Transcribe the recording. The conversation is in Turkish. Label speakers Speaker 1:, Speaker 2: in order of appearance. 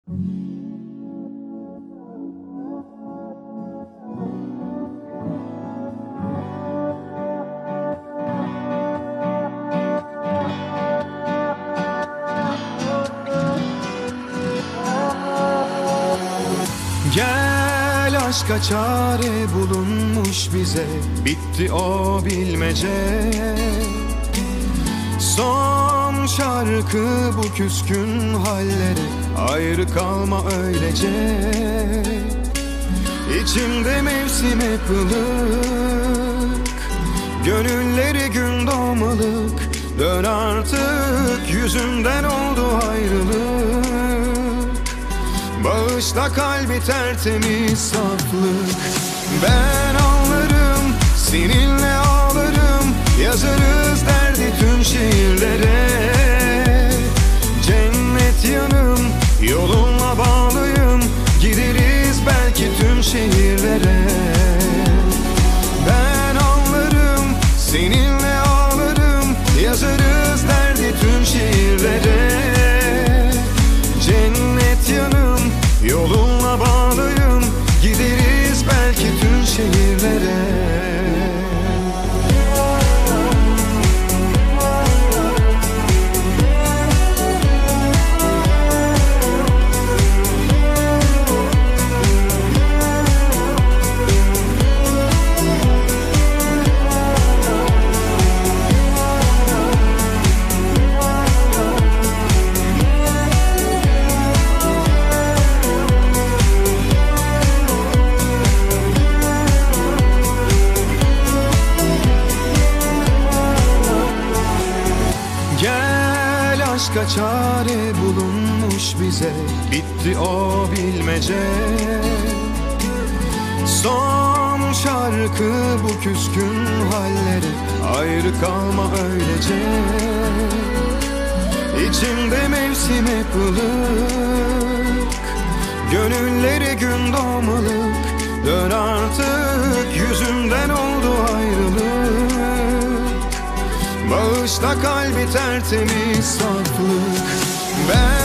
Speaker 1: Gel, aşka çare bulunmuş bize, bitti o bilmece. Son şarkı bu küskün halleri, ayrı kalma öylece. İçimde mevsim hep ılık, gönülleri gün doğmalık. Dön artık, yüzünden oldu ayrılık. Bağışla kalbi tertemiz saflık. Ben ağlarım, seninle ağlarım. Yazarız derdi tüm şiirlere. Cennet yanım, yolunla bağlıyım. Gideriz belki tüm şehirlere. Ben ağlarım, seninle ağlarım. Yazarız derdi tüm şiirlere. Cennet yanım, yolunla bağlıyım. Gideriz belki tüm şehirlere. Gel, aşka çare bulunmuş bize, bitti o bilmece. Son şarkı bu küskün halleri, ayrı kalma öylece. İçimde mevsim hep ılık, gönülleri gün doğmalık. Dön artık, yüzümden oldu ayrılık. Bağışla kalbi tertemiz saflık. Ben